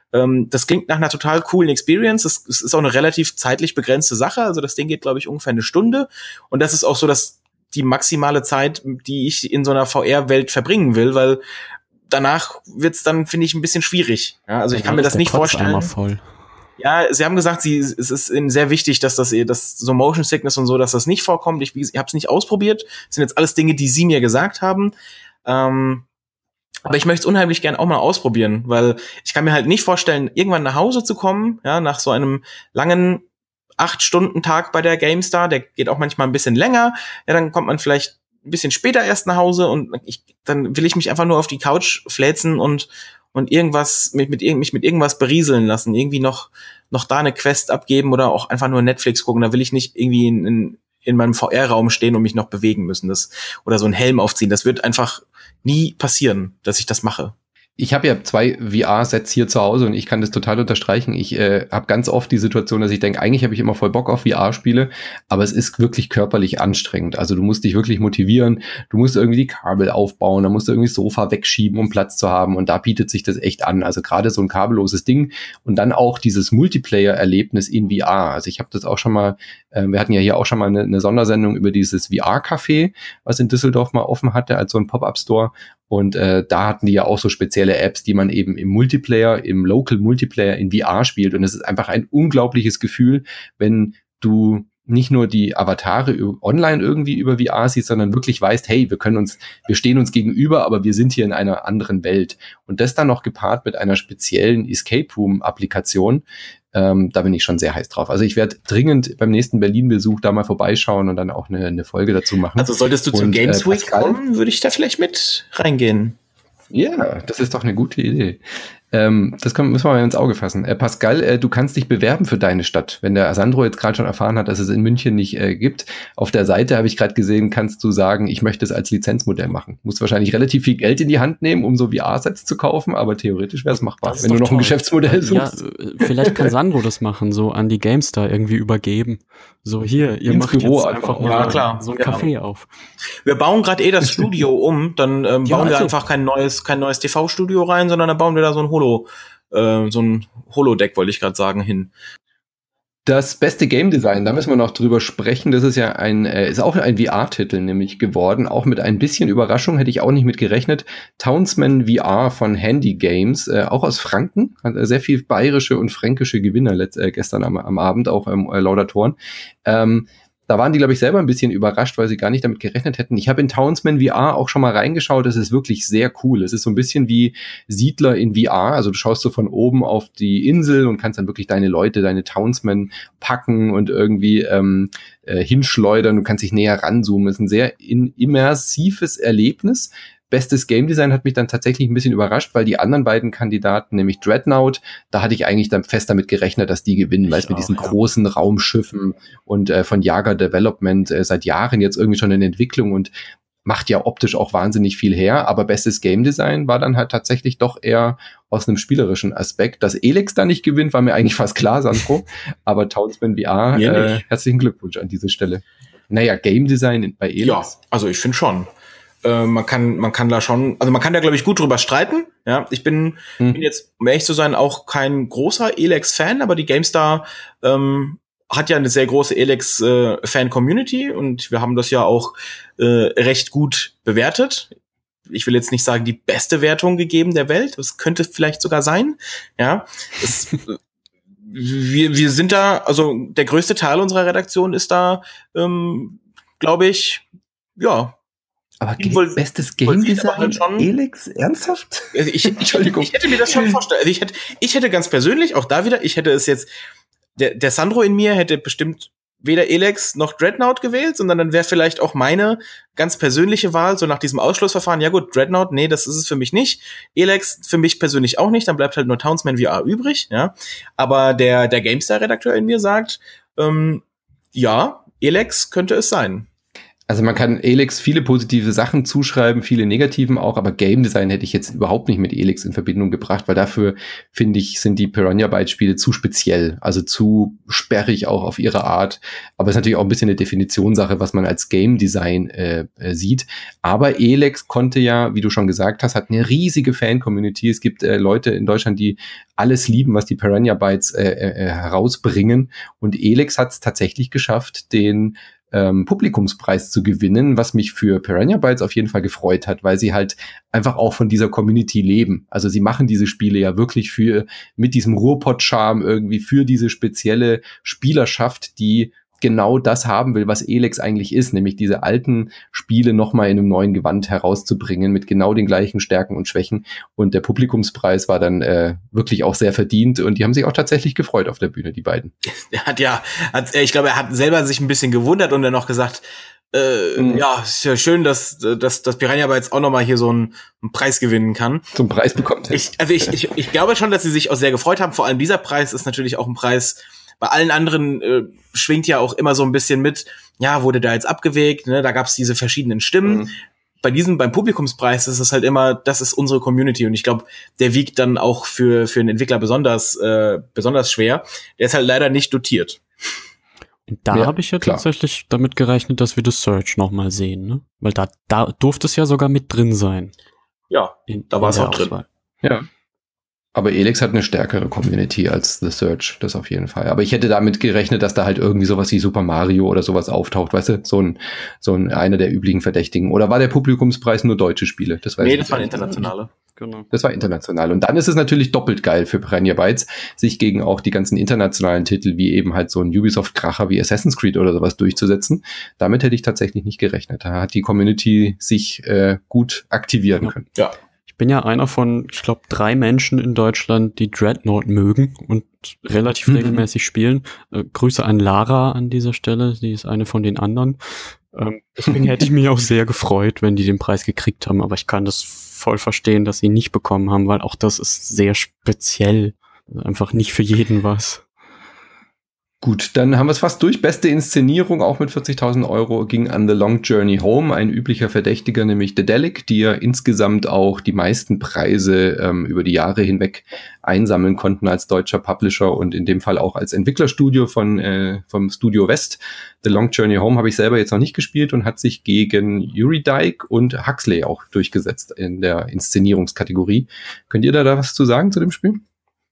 Das klingt nach einer total coolen Experience. Es ist auch eine relativ zeitlich begrenzte Sache. Also das Ding geht, glaube ich, ungefähr eine Stunde. Und das ist auch so, dass die maximale Zeit, die ich in so einer V R-Welt verbringen will, weil danach wird's dann, finde ich, ein bisschen schwierig. Ja, also ich kann mir das nicht vorstellen. Voll. Ja, sie haben gesagt, sie, es ist eben sehr wichtig, dass das, dass so Motion Sickness und so, dass das nicht vorkommt. Ich, ich habe es nicht ausprobiert. Das sind jetzt alles Dinge, die sie mir gesagt haben. Ähm, Aber ich möchte es unheimlich gern auch mal ausprobieren, weil ich kann mir halt nicht vorstellen, irgendwann nach Hause zu kommen, ja, nach so einem langen acht-Stunden-Tag bei der GameStar, der geht auch manchmal ein bisschen länger, ja, dann kommt man vielleicht ein bisschen später erst nach Hause und ich, dann will ich mich einfach nur auf die Couch fläzen und und irgendwas mit, mit mich mit irgendwas berieseln lassen, irgendwie noch noch da eine Quest abgeben oder auch einfach nur Netflix gucken, da will ich nicht irgendwie in, in, in meinem V R-Raum stehen und mich noch bewegen müssen, das oder so einen Helm aufziehen, das wird einfach nie passieren, dass ich das mache. Ich habe ja zwei V R-Sets hier zu Hause und ich kann das total unterstreichen. Ich äh, habe ganz oft die Situation, dass ich denke, eigentlich habe ich immer voll Bock auf V R-Spiele, aber es ist wirklich körperlich anstrengend. Also du musst dich wirklich motivieren, du musst irgendwie die Kabel aufbauen, dann musst du irgendwie das Sofa wegschieben, um Platz zu haben und da bietet sich das echt an. Also gerade so ein kabelloses Ding und dann auch dieses Multiplayer-Erlebnis in V R. Also ich habe das auch schon mal, äh, wir hatten ja hier auch schon mal eine, eine Sondersendung über dieses V R-Café, was in Düsseldorf mal offen hatte, als so ein Pop-Up-Store. Und äh, da hatten die ja auch so spezielle Apps, die man eben im Multiplayer, im Local Multiplayer in V R spielt. Und es ist einfach ein unglaubliches Gefühl, wenn du nicht nur die Avatare online irgendwie über V R sieht, sondern wirklich weißt, hey, wir können uns, wir stehen uns gegenüber, aber wir sind hier in einer anderen Welt. Und das dann noch gepaart mit einer speziellen Escape Room Applikation, ähm, da bin ich schon sehr heiß drauf. Also ich werde dringend beim nächsten Berlin-Besuch da mal vorbeischauen und dann auch eine, eine Folge dazu machen. Also solltest du zum und, Games äh, Week kommen, würde ich da vielleicht mit reingehen. Ja, das ist doch eine gute Idee. Ähm, das können, müssen wir mal ins Auge fassen. Äh, Pascal, äh, du kannst dich bewerben für deine Stadt. Wenn der Sandro jetzt gerade schon erfahren hat, dass es in München nicht äh, gibt, auf der Seite habe ich gerade gesehen, kannst du sagen, ich möchte es als Lizenzmodell machen. Musst wahrscheinlich relativ viel Geld in die Hand nehmen, um so V R-Sets zu kaufen, aber theoretisch wäre es machbar, wenn du noch toll. ein Geschäftsmodell suchst. Ja, vielleicht kann Sandro das machen, so an die GameStar irgendwie übergeben. So hier, ihr Ins macht Büro jetzt einfach einfach mal ja, klar. so ein Ja. Café auf. Wir bauen gerade eh das Studio um, dann ähm, Ja, bauen wir also. einfach kein neues, kein neues T V-Studio rein, sondern dann bauen wir da so ein Holo, äh, so ein Holodeck, wollte ich gerade sagen, hin. Das beste Game Design, da müssen wir noch drüber sprechen. Das ist ja ein, äh, ist auch ein V R-Titel nämlich geworden. Auch mit ein bisschen Überraschung, hätte ich auch nicht mit gerechnet. Townsman V R von Handy Games, äh, auch aus Franken. Hat äh, sehr viel bayerische und fränkische Gewinner letzt, äh, gestern am, am Abend, auch im äh, Laudatoren. Ähm, Da waren die, glaube ich, selber ein bisschen überrascht, weil sie gar nicht damit gerechnet hätten. Ich habe in Townsman V R auch schon mal reingeschaut. Das ist wirklich sehr cool. Es ist so ein bisschen wie Siedler in V R. Also du schaust so von oben auf die Insel und kannst dann wirklich deine Leute, deine Townsmen packen und irgendwie ähm, äh, hinschleudern. Du kannst dich näher ranzoomen. Es ist ein sehr in- immersives Erlebnis. Bestes Game Design hat mich dann tatsächlich ein bisschen überrascht, weil die anderen beiden Kandidaten, nämlich Dreadnought, da hatte ich eigentlich dann fest damit gerechnet, dass die gewinnen, weil es mit diesen ja. großen Raumschiffen und äh, von Jager Development äh, seit Jahren jetzt irgendwie schon in Entwicklung und macht ja optisch auch wahnsinnig viel her, aber bestes Game Design war dann halt tatsächlich doch eher aus einem spielerischen Aspekt. Dass Elex da nicht gewinnt, war mir eigentlich fast klar, Sandro, aber Townsman V R, äh, herzlichen Glückwunsch an diese Stelle. Naja, Game Design bei Elex. Ja, also ich finde schon. Äh, man kann, man kann da schon, also man kann da, glaube ich, gut drüber streiten. Ja, ich bin, hm. bin jetzt, um ehrlich zu sein, auch kein großer Elex-Fan, aber die GameStar ähm, hat ja eine sehr große Elex-Fan-Community und wir haben das ja auch äh, recht gut bewertet. Ich will jetzt nicht sagen, die beste Wertung gegeben der Welt. Das könnte vielleicht sogar sein. Ja, es, wir, wir sind da, also der größte Teil unserer Redaktion ist da, ähm, glaube ich, ja. Aber Ge- bestes Game Design? Schon, Elex? Ernsthaft? Also ich, Entschuldigung. Ich hätte mir das schon vorstellen. Also ich hätte, ich hätte ganz persönlich, auch da wieder, ich hätte es jetzt, der, der Sandro in mir hätte bestimmt weder Elex noch Dreadnought gewählt, sondern dann wäre vielleicht auch meine ganz persönliche Wahl, so nach diesem Ausschlussverfahren, ja gut, Dreadnought, nee, das ist es für mich nicht. Elex für mich persönlich auch nicht, dann bleibt halt nur Townsman V R übrig, ja. Aber der, der GameStar-Redakteur in mir sagt, ähm, ja, Elex könnte es sein. Also man kann Elex viele positive Sachen zuschreiben, viele negativen auch, aber Game Design hätte ich jetzt überhaupt nicht mit Elex in Verbindung gebracht, weil dafür, finde ich, sind die Piranha Bytes Spiele zu speziell, also zu sperrig auch auf ihre Art. Aber es ist natürlich auch ein bisschen eine Definitionssache, was man als Game Design äh, äh, sieht. Aber Elex konnte ja, wie du schon gesagt hast, hat eine riesige Fan-Community. Es gibt äh, Leute in Deutschland, die alles lieben, was die Piranha Bytes äh, äh, herausbringen. Und Elex hat es tatsächlich geschafft, den Ähm, Publikumspreis zu gewinnen, was mich für Piranha Bytes auf jeden Fall gefreut hat, weil sie halt einfach auch von dieser Community leben. Also sie machen diese Spiele ja wirklich für, mit diesem Ruhrpott-Charme irgendwie für diese spezielle Spielerschaft, die genau das haben will, was Elex eigentlich ist, nämlich diese alten Spiele nochmal in einem neuen Gewand herauszubringen, mit genau den gleichen Stärken und Schwächen. Und der Publikumspreis war dann äh, wirklich auch sehr verdient und die haben sich auch tatsächlich gefreut auf der Bühne, die beiden. Er hat ja, hat, ich glaube, er hat selber sich ein bisschen gewundert und dann noch gesagt, äh, mhm. ja, ist ja schön, dass, dass, dass Piranha Bytes auch nochmal hier so einen, einen Preis gewinnen kann. Zum Preis bekommt er. Ich, also ich, ich, ich glaube schon, dass sie sich auch sehr gefreut haben. Vor allem dieser Preis ist natürlich auch ein Preis. Bei allen anderen äh, schwingt ja auch immer so ein bisschen mit, ja, wurde da jetzt abgewägt, ne? Da gab es diese verschiedenen Stimmen. Mhm. Bei diesem, beim Publikumspreis ist es halt immer, das ist unsere Community und ich glaube, der wiegt dann auch für für einen Entwickler besonders äh, besonders schwer. Der ist halt leider nicht dotiert. Und da ja, habe ich ja klar. tatsächlich damit gerechnet, dass wir das Search nochmal sehen, ne? Weil da da durfte es ja sogar mit drin sein. Ja, in, da war es auch drin. Auswahl. Ja. Aber Elex hat eine stärkere Community als The Search, das auf jeden Fall. Aber ich hätte damit gerechnet, dass da halt irgendwie sowas wie Super Mario oder sowas auftaucht, weißt du? So ein, so ein einer der üblichen Verdächtigen. Oder war der Publikumspreis nur deutsche Spiele? Das weiß nee, das waren internationale. genau. Das war international. Und dann ist es natürlich doppelt geil für Piranha Bytes, sich gegen auch die ganzen internationalen Titel, wie eben halt so ein Ubisoft-Kracher wie Assassin's Creed oder sowas durchzusetzen. Damit hätte ich tatsächlich nicht gerechnet. Da hat die Community sich äh, gut aktivieren Ja. können. Ja. Ich bin ja einer von, ich glaube, drei Menschen in Deutschland, die Dreadnought mögen und relativ Mhm. regelmäßig spielen. Äh, Grüße an Lara an dieser Stelle, die ist eine von den anderen. Ähm, deswegen hätte ich mich auch sehr gefreut, wenn die den Preis gekriegt haben, aber ich kann das voll verstehen, dass sie ihn nicht bekommen haben, weil auch das ist sehr speziell. Einfach nicht für jeden was. Gut, dann haben wir es fast durch. Beste Inszenierung, auch mit vierzigtausend Euro, ging an The Long Journey Home, ein üblicher Verdächtiger, nämlich Dedelic, die ja insgesamt auch die meisten Preise ähm, über die Jahre hinweg einsammeln konnten als deutscher Publisher und in dem Fall auch als Entwicklerstudio von äh, vom Studio West. The Long Journey Home habe ich selber jetzt noch nicht gespielt und hat sich gegen Eurydike und Huxley auch durchgesetzt in der Inszenierungskategorie. Könnt ihr da, da was zu sagen zu dem Spiel?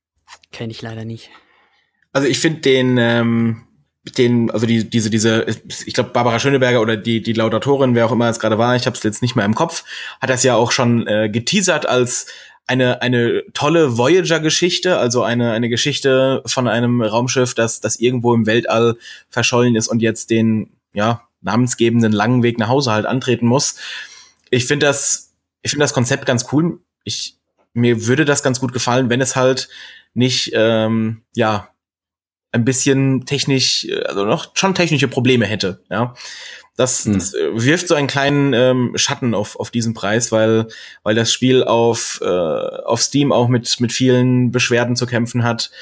Kenne ich leider nicht. Also ich finde den, ähm, den, also die, diese, diese, ich glaube Barbara Schöneberger oder die, die Laudatorin, wer auch immer es gerade war, ich habe es jetzt nicht mehr im Kopf, hat das ja auch schon äh, geteasert als eine eine tolle Voyager-Geschichte, also eine eine Geschichte von einem Raumschiff, das das irgendwo im Weltall verschollen ist und jetzt den ja namensgebenden langen Weg nach Hause halt antreten muss. Ich finde das, ich finde das Konzept ganz cool. Ich mir würde das ganz gut gefallen, wenn es halt nicht ähm, ja ein bisschen technisch, also noch schon technische Probleme hätte, ja. Das, hm. das wirft so einen kleinen ähm, Schatten auf auf diesen Preis, weil weil das Spiel auf äh, auf Steam auch mit mit vielen Beschwerden zu kämpfen hat.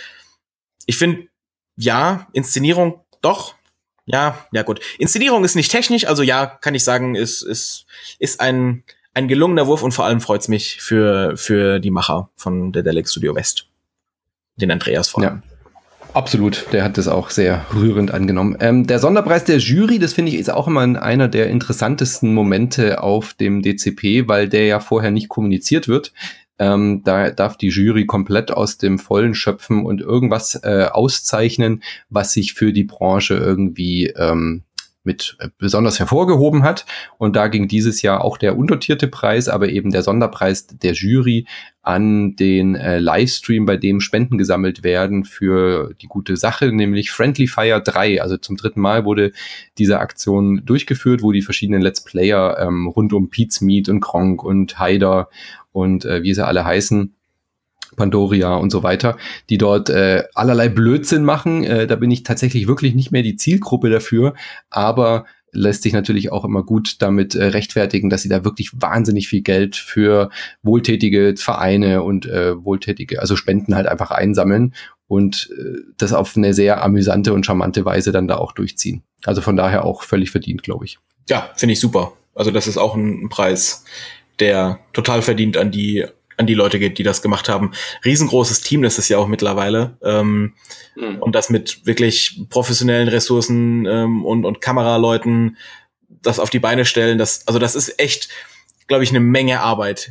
Ich finde, ja, Inszenierung doch, ja, ja gut. Inszenierung ist nicht technisch, also ja, kann ich sagen, ist ist ist ein ein gelungener Wurf und vor allem freut's mich für für die Macher von Dedelic Studio West, den Andreas vor allem. Ja. Absolut, der hat das auch sehr rührend angenommen. Ähm, der Sonderpreis der Jury, das finde ich, ist auch immer einer der interessantesten Momente auf dem D C P, weil der ja vorher nicht kommuniziert wird. Ähm, da darf die Jury komplett aus dem Vollen schöpfen und irgendwas äh, auszeichnen, was sich für die Branche irgendwie ähm, mit äh, besonders hervorgehoben hat. Und da ging dieses Jahr auch der undotierte Preis, aber eben der Sonderpreis der Jury an den äh, Livestream, bei dem Spenden gesammelt werden für die gute Sache, nämlich Friendly Fire drei. Also zum dritten Mal wurde diese Aktion durchgeführt, wo die verschiedenen Let's Player ähm, rund um Pete's Meat und Kronk und Haider und äh, wie sie alle heißen, Pandoria und so weiter, die dort äh, allerlei Blödsinn machen. Äh, da bin ich tatsächlich wirklich nicht mehr die Zielgruppe dafür, aber lässt sich natürlich auch immer gut damit äh, rechtfertigen, dass sie da wirklich wahnsinnig viel Geld für wohltätige Vereine und äh, wohltätige, also Spenden halt einfach einsammeln und äh, das auf eine sehr amüsante und charmante Weise dann da auch durchziehen. Also von daher auch völlig verdient, glaube ich. Ja, finde ich super. Also das ist auch ein, ein Preis, der total verdient an die an die Leute geht, die das gemacht haben. Riesengroßes Team, das ist ja auch mittlerweile. Ähm, mhm. Und das mit wirklich professionellen Ressourcen ähm, und, und Kameraleuten das auf die Beine stellen. Das, also das ist echt, glaube ich, eine Menge Arbeit.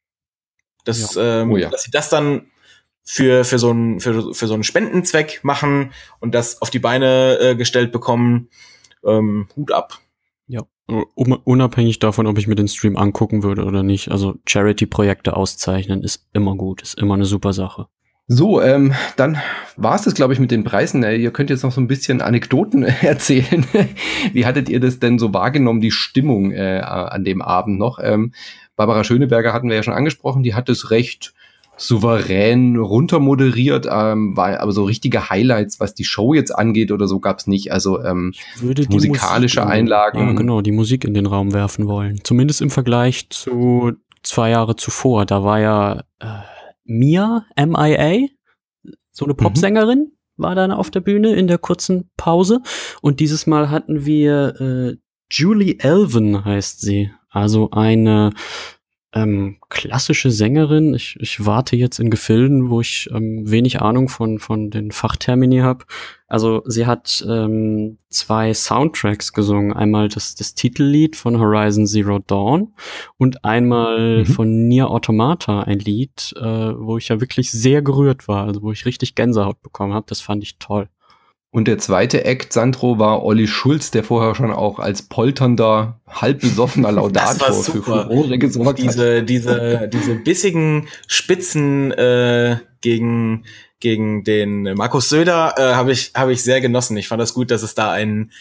Das, ja. Ähm, oh ja. Dass sie das dann für, für, so einen, für, für so einen Spendenzweck machen und das auf die Beine äh, gestellt bekommen, ähm, Hut ab. Ja. Unabhängig davon, ob ich mir den Stream angucken würde oder nicht. Also Charity-Projekte auszeichnen ist immer gut, ist immer eine super Sache. So, ähm, dann war es das, glaube ich, mit den Preisen. Ihr könnt jetzt noch so ein bisschen Anekdoten erzählen. Wie hattet ihr das denn so wahrgenommen, die Stimmung äh, an dem Abend noch? Ähm, Barbara Schöneberger hatten wir ja schon angesprochen, die hat es recht souverän runtermoderiert, ähm, war aber so richtige Highlights, was die Show jetzt angeht oder so, gab's nicht. Also ähm, musikalische Musik Einlagen. Den, ja, genau, die Musik in den Raum werfen wollen. Zumindest im Vergleich zu zwei Jahre zuvor. Da war ja äh, Mia, M I A, so eine Popsängerin, mhm. war dann auf der Bühne in der kurzen Pause. Und dieses Mal hatten wir äh, Julie Elven, heißt sie. Also eine Ähm, klassische Sängerin. Ich, ich warte jetzt in Gefilden, wo ich ähm, wenig Ahnung von von den Fachtermini habe. Also sie hat ähm, zwei Soundtracks gesungen. Einmal das das Titellied von Horizon Zero Dawn und einmal mhm. von Nier Automata, ein Lied, äh, wo ich ja wirklich sehr gerührt war, also wo ich richtig Gänsehaut bekommen habe. Das fand ich toll. Und der zweite Act, Sandro, war Olli Schulz, der vorher schon auch als polternder, halbbesoffener Laudator für Furore gesorgt diese, hat. Diese, diese bissigen Spitzen äh, gegen gegen den Markus Söder äh, habe ich habe ich sehr genossen. Ich fand das gut, dass es da einen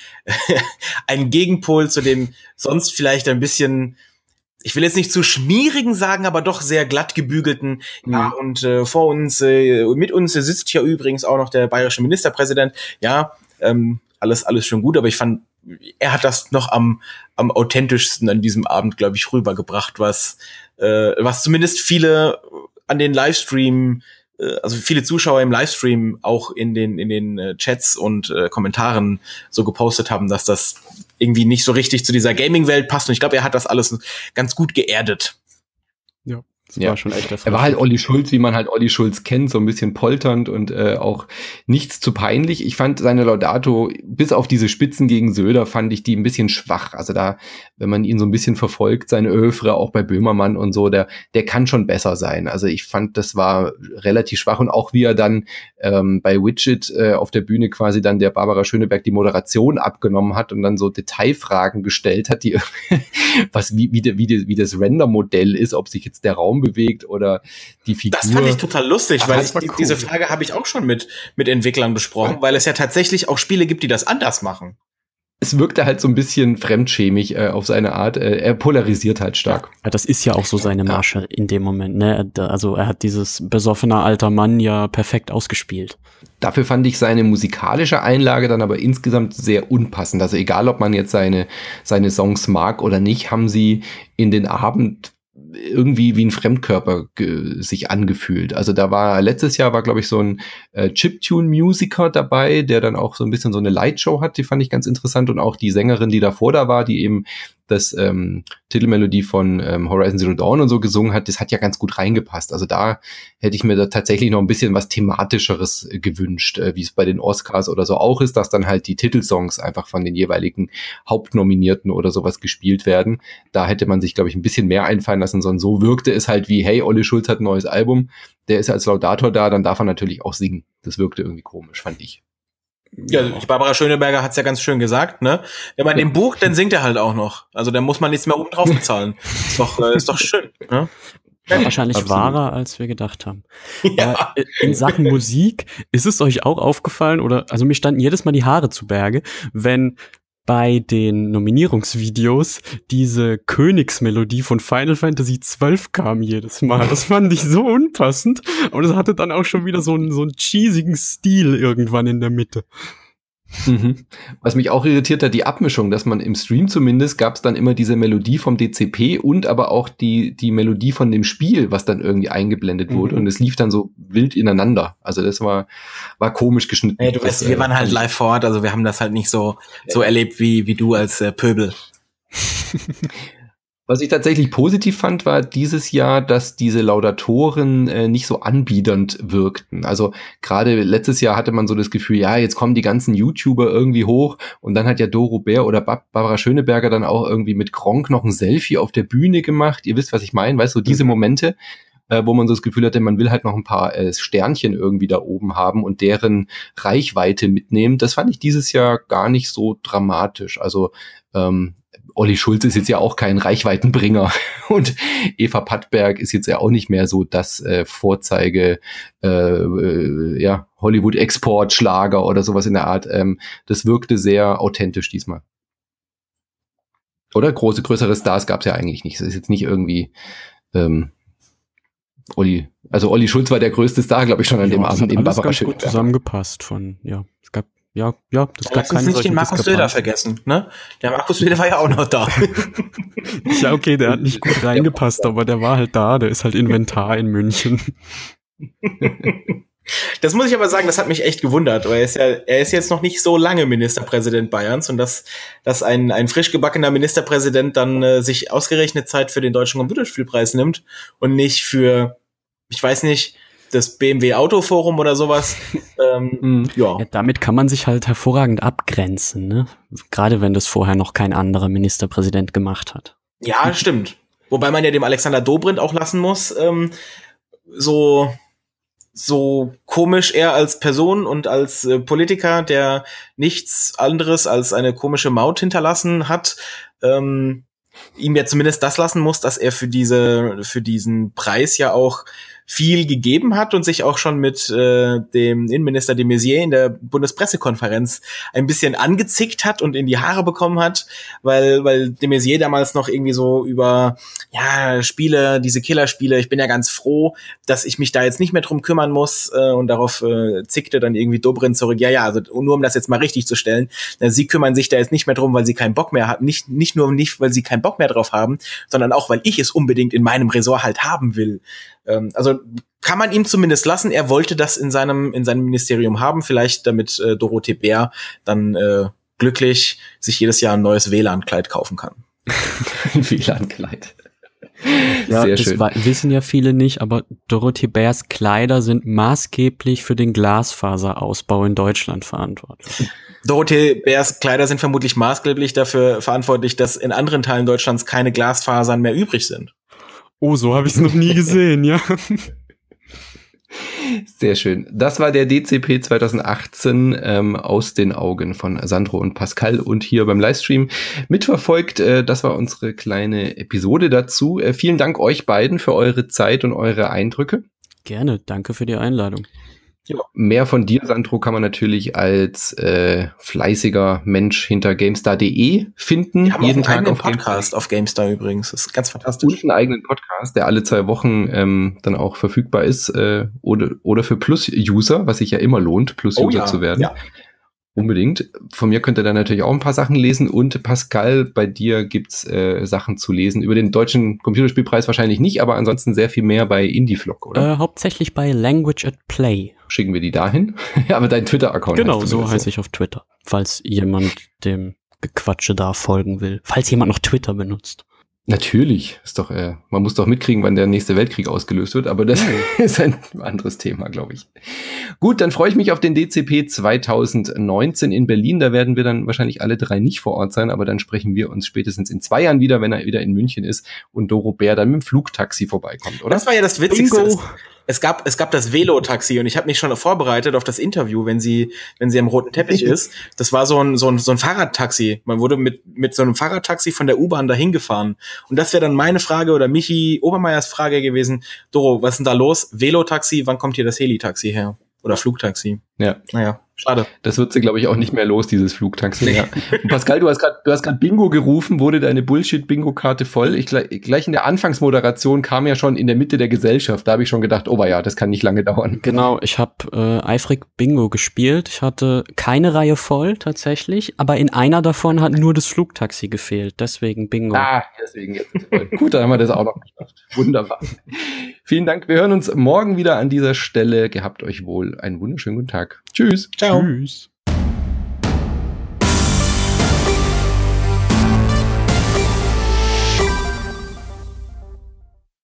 einen Gegenpol zu dem sonst vielleicht ein bisschen, ich will jetzt nicht zu schmierigen sagen, aber doch sehr glatt gebügelten. Mhm. Ja, und äh, vor uns, äh, mit uns sitzt hier übrigens auch noch der bayerische Ministerpräsident. Ja, ähm, alles, alles schon gut, aber ich fand, er hat das noch am, am authentischsten an diesem Abend, glaube ich, rübergebracht, was, äh, was zumindest viele an den Livestream, äh, also viele Zuschauer im Livestream auch in den, in den äh, Chats und äh, Kommentaren so gepostet haben, dass das irgendwie nicht so richtig zu dieser Gaming-Welt passt. Und ich glaube, er hat das alles ganz gut geerdet. Ja. Das ja. war schon echt er war halt Olli Schulz, wie man halt Olli Schulz kennt, so ein bisschen polternd und äh, auch nichts zu peinlich. Ich fand seine Laudato, bis auf diese Spitzen gegen Söder, fand ich die ein bisschen schwach. Also da, wenn man ihn so ein bisschen verfolgt, seine Övre, auch bei Böhmermann und so, der, der kann schon besser sein. Also ich fand, das war relativ schwach. Und auch wie er dann ähm, bei Widget äh, auf der Bühne quasi dann der Barbara Schöneberg die Moderation abgenommen hat und dann so Detailfragen gestellt hat, die was wie, wie, wie, wie das Render-Modell ist, ob sich jetzt der Raum bewegt oder die Figur. Das fand ich total lustig, Ach, weil ich, cool. diese Frage habe ich auch schon mit mit Entwicklern besprochen, ja. Weil es ja tatsächlich auch Spiele gibt, die das anders machen. Es wirkte halt so ein bisschen fremdschämig äh, auf seine Art. Äh, er polarisiert halt stark. Ja, das ist ja auch so seine Masche in dem Moment. Ne? Also er hat dieses besoffener alter Mann ja perfekt ausgespielt. Dafür fand ich seine musikalische Einlage dann aber insgesamt sehr unpassend. Also egal, ob man jetzt seine, seine Songs mag oder nicht, haben sie in den Abend irgendwie wie ein Fremdkörper ge- sich angefühlt. Also da war, letztes Jahr war, glaube ich, so ein äh, Chiptune-Musiker dabei, der dann auch so ein bisschen so eine Lightshow hat, die fand ich ganz interessant. Und auch die Sängerin, die davor da war, die eben das ähm, Titelmelodie von ähm, Horizon Zero Dawn und so gesungen hat, das hat ja ganz gut reingepasst. Also da hätte ich mir da tatsächlich noch ein bisschen was Thematischeres äh, gewünscht, äh, wie es bei den Oscars oder so auch ist, dass dann halt die Titelsongs einfach von den jeweiligen Hauptnominierten oder sowas gespielt werden. Da hätte man sich, glaube ich, ein bisschen mehr einfallen lassen, sondern so wirkte es halt wie, hey, Olli Schulz hat ein neues Album, der ist als Laudator da, dann darf er natürlich auch singen. Das wirkte irgendwie komisch, fand ich. Ja, die Barbara Schöneberger hat's ja ganz schön gesagt, ne? Wenn man den bucht, dann singt er halt auch noch. Also da muss man nichts mehr oben drauf bezahlen. Ist doch, äh, ist doch schön, ne? Ja, wahrscheinlich Absolut. wahrer, als wir gedacht haben. Ja. Äh, in Sachen Musik, ist es euch auch aufgefallen, oder, also mir standen jedes Mal die Haare zu Berge, wenn bei den Nominierungsvideos diese Königsmelodie von Final Fantasy zwölf kam jedes Mal. Das fand ich so unpassend. Und es hatte dann auch schon wieder so einen, so einen cheesigen Stil irgendwann in der Mitte. Mhm. Was mich auch irritiert hat, die Abmischung, dass man im Stream zumindest gab es dann immer diese Melodie vom D C P und aber auch die die Melodie von dem Spiel, was dann irgendwie eingeblendet wurde, mhm. und es lief dann so wild ineinander. Also das war war komisch geschnitten. Hey, du das, weißt, wir äh, waren halt live vor Ort, also wir haben das halt nicht so so ja. erlebt wie wie du als äh, Pöbel. Was ich tatsächlich positiv fand, war dieses Jahr, dass diese Laudatoren äh, nicht so anbiedernd wirkten. Also gerade letztes Jahr hatte man so das Gefühl, ja, jetzt kommen die ganzen YouTuber irgendwie hoch und dann hat ja Doro Bär oder Bar- Barbara Schöneberger dann auch irgendwie mit Gronkh noch ein Selfie auf der Bühne gemacht. Ihr wisst, was ich meine, weißt du, so diese Momente, äh, wo man so das Gefühl hatte, man will halt noch ein paar äh, Sternchen irgendwie da oben haben und deren Reichweite mitnehmen. Das fand ich dieses Jahr gar nicht so dramatisch. Also ähm, Olli Schulz ist jetzt ja auch kein Reichweitenbringer und Eva Pattberg ist jetzt ja auch nicht mehr so das äh, Vorzeige äh, äh, ja, Hollywood-Export-Schlager oder sowas in der Art. Ähm, das wirkte sehr authentisch diesmal. Oder große, größere Stars gab es ja eigentlich nicht. Es ist jetzt nicht irgendwie ähm, Olli, also Olli Schulz war der größte Star, glaube ich, schon an ja, dem Abend in Barbara Schöneberger. Gut zusammengepasst von, ja, es gab Ja, ja, das gab keine nicht den Markus Söder vergessen, ne? Der Markus Söder war ja auch noch da. Ja, okay, der hat nicht gut reingepasst, aber der war halt da, der ist halt Inventar in München. Das muss ich aber sagen, das hat mich echt gewundert, weil er ist ja, er ist jetzt noch nicht so lange Ministerpräsident Bayerns und dass, dass ein, ein frisch gebackener Ministerpräsident dann äh, sich ausgerechnet Zeit für den Deutschen Computerspielpreis nimmt und nicht für, ich weiß nicht, das B M W Autoforum oder sowas. Ähm, mhm. ja. ja. Damit kann man sich halt hervorragend abgrenzen, ne? Gerade wenn das vorher noch kein anderer Ministerpräsident gemacht hat. Ja, stimmt. Wobei man ja dem Alexander Dobrindt auch lassen muss, ähm, so so komisch er als Person und als äh, Politiker, der nichts anderes als eine komische Maut hinterlassen hat, ähm, ihm ja zumindest das lassen muss, dass er für diese, für diesen Preis ja auch viel gegeben hat und sich auch schon mit äh, dem Innenminister de Maizière in der Bundespressekonferenz ein bisschen angezickt hat und in die Haare bekommen hat, weil weil de Maizière damals noch irgendwie so über ja Spiele, diese Killerspiele, ich bin ja ganz froh, dass ich mich da jetzt nicht mehr drum kümmern muss äh, und darauf äh, zickte dann irgendwie Dobrindt zurück, ja ja, also nur um das jetzt mal richtig zu stellen, äh, sie kümmern sich da jetzt nicht mehr drum, weil sie keinen Bock mehr haben, nicht nicht nur nicht, weil sie keinen Bock mehr drauf haben, sondern auch, weil ich es unbedingt in meinem Ressort halt haben will. Also kann man ihm zumindest lassen. Er wollte das in seinem in seinem Ministerium haben, vielleicht damit äh, Dorothee Bär dann äh, glücklich sich jedes Jahr ein neues W L A N-Kleid kaufen kann. Ein W L A N-Kleid. Ja, Sehr das schön. war, wissen ja viele nicht, aber Dorothee Bärs Kleider sind maßgeblich für den Glasfaserausbau in Deutschland verantwortlich. Dorothee Bärs Kleider sind vermutlich maßgeblich dafür verantwortlich, dass in anderen Teilen Deutschlands keine Glasfasern mehr übrig sind. Oh, so habe ich es noch nie gesehen, ja. Sehr schön. Das war der D C P zwanzig achtzehn ähm, aus den Augen von Sandro und Pascal und hier beim Livestream mitverfolgt. Äh, das war unsere kleine Episode dazu. Äh, vielen Dank euch beiden für eure Zeit und eure Eindrücke. Gerne, danke für die Einladung. Ja. Mehr von dir, Sandro, kann man natürlich als äh, fleißiger Mensch hinter GameStar punkt de finden. Wir haben jeden auch einen Tag auf Podcast GameStar. auf GameStar übrigens. Das ist ganz fantastisch. Und einen eigenen Podcast, der alle zwei Wochen ähm, dann auch verfügbar ist. Äh, oder, oder für Plus-User, was sich ja immer lohnt, Plus-User Oh ja, zu werden. ja. Unbedingt. Von mir könnt ihr dann natürlich auch ein paar Sachen lesen. Und Pascal, bei dir gibt's äh, Sachen zu lesen. Über den deutschen Computerspielpreis wahrscheinlich nicht, aber ansonsten sehr viel mehr bei Indieflog, oder? Äh, hauptsächlich bei Language at Play. Schicken wir die dahin. Ja, aber dein Twitter-Account. Genau, so heiße ich auf Twitter. Falls jemand dem Gequatsche da folgen will. Falls jemand noch Twitter benutzt. Natürlich, ist doch, äh, man muss doch mitkriegen, wann der nächste Weltkrieg ausgelöst wird, aber das ist ein anderes Thema, glaube ich. Gut, dann freue ich mich auf den D C P zwanzig neunzehn in Berlin. Da werden wir dann wahrscheinlich alle drei nicht vor Ort sein, aber dann sprechen wir uns spätestens in zwei Jahren wieder, wenn er wieder in München ist und Doro Bär dann mit dem Flugtaxi vorbeikommt, oder? Das war ja das Witzigste. Bingo. Es gab, es gab das Velo-Taxi und ich habe mich schon vorbereitet auf das Interview, wenn sie, wenn sie am roten Teppich ist. Das war so ein, so ein, so ein Fahrradtaxi. Man wurde mit, mit so einem Fahrradtaxi von der U-Bahn dahin gefahren. Und das wäre dann meine Frage oder Michi Obermeiers Frage gewesen. Doro, was ist denn da los? Velo-Taxi, wann kommt hier das Heli-Taxi her? Oder Flugtaxi? Ja. Naja, schade. Das wird sie, glaube ich, auch nicht mehr los, dieses Flugtaxi. Nee. Ja. Und Pascal, du hast gerade, du hast gerade Bingo gerufen, wurde deine Bullshit-Bingo-Karte voll? Ich, gleich in der Anfangsmoderation kam ja schon in der Mitte der Gesellschaft. Da habe ich schon gedacht, oh ja, das kann nicht lange dauern. Genau, ich habe äh, eifrig Bingo gespielt. Ich hatte keine Reihe voll tatsächlich, aber in einer davon hat nur das Flugtaxi gefehlt. Deswegen Bingo. Ah, deswegen jetzt ist voll. Gut, dann haben wir das auch noch geschafft. Wunderbar. Vielen Dank. Wir hören uns morgen wieder an dieser Stelle. Gehabt euch wohl. Einen wunderschönen guten Tag. Tschüss. Ciao. Tschüss.